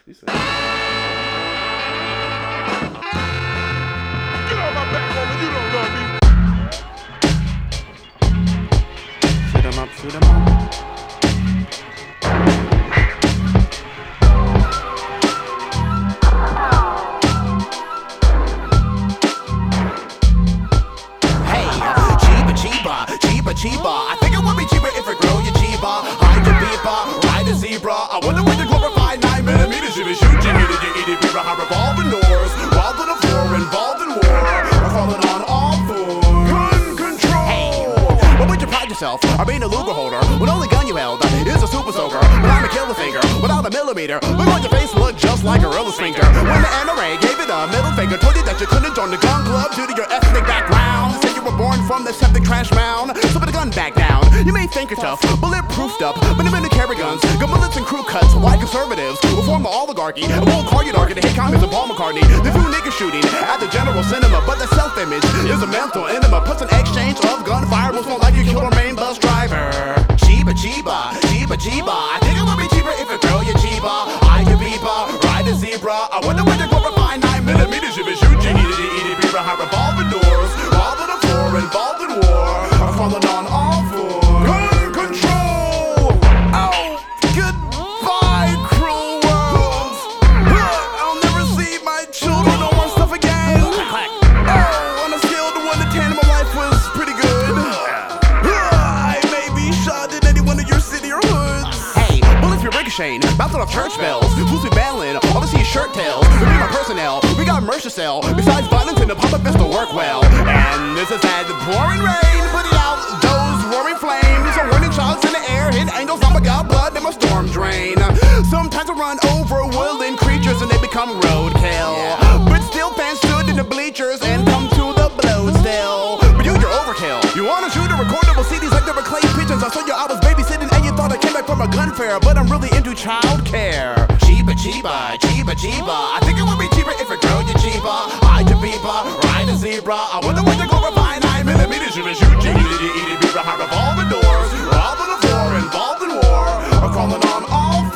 He said, "Get on my back, woman. You don't love me." Shoot 'em up, shoot 'em up. Cheaper. I think it would be cheaper if it grew you cheaper. Hide your beeper, ride a zebra. I wonder when you glorify 9mm. If you shoot, you need it, beaver. High revolving doors, walled on the floor, involved in war. I'm falling on all fours. Gun control. Hey, what would you pride yourself? Or being a Luger holder when only gun you held is a super soaker. But I'm a killer finger without a millimeter. Look on your face, look just like a gorilla sphincter. When the NRA gave it a middle finger, told you that you couldn't join the gun club due to your ethnic background. Said you were born from the septic trash mound. So put the gun back down. You may think you're tough, bulletproofed up, but I'm in to carry guns, gun bullets and crew cuts. White conservatives will form an oligarchy and won't call you darky to hate Congress and Paul McCartney. The few niggas shooting at the general cinema, but the self-image is a mental enema. Plus an exchange of gunfire was more like you killed a main bus driver. Cheaper, cheaper, cheaper, cheaper. I think it would be cheaper if it girl you cheaper. I can beeper, ride a zebra. I wonder when they glorify 9mm. If you shoot, you need it, beaver. High revolving doors, all on the floor, involved in war. I'm falling on all fours. Gun control. Oh, goodbye, cruel world. I'll never see my children or more stuff again. Oh, on a scale of 1 to 10, my life was pretty good. I may be shot in any one of your city or hoods. Hey, bullets be ricocheting, bouncing off church bells. Who's be battling? Obviously shirt tails. We be my personnel. We got merch to sell. Besides violence and the pop-up fist to work well. And this is at the pouring rain, putting out those roaring flames. So warning shots in the air, hit angels, I'm a god blood, then my storm drain. Sometimes I run over woodland creatures and they become roadkill. But still fans stood in the bleachers and come to the blows still. But you're overkill. You wanna shoot a recordable CDs like they were clay pigeons. I saw you, I was babysitting and you thought I came back from a gun fair. But I'm really into childcare. Cheaper, cheaper, cheaper, cheaper. I think it would be cheaper if it grew you cheaper. Hide your beeper, ride a zebra. I wonder when they glorify 9mm. If you shoot, you need it, beaver. High revolving doors, all on the floor, involved in war. I'm crawling on all